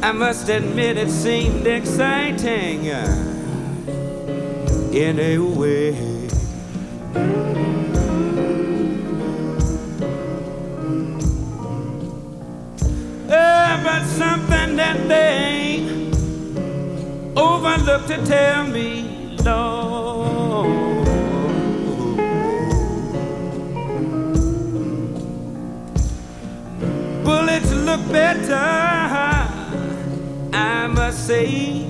I must admit it seemed exciting in a way. But something that they overlooked to tell me, Lord. Bullets look better, I must say.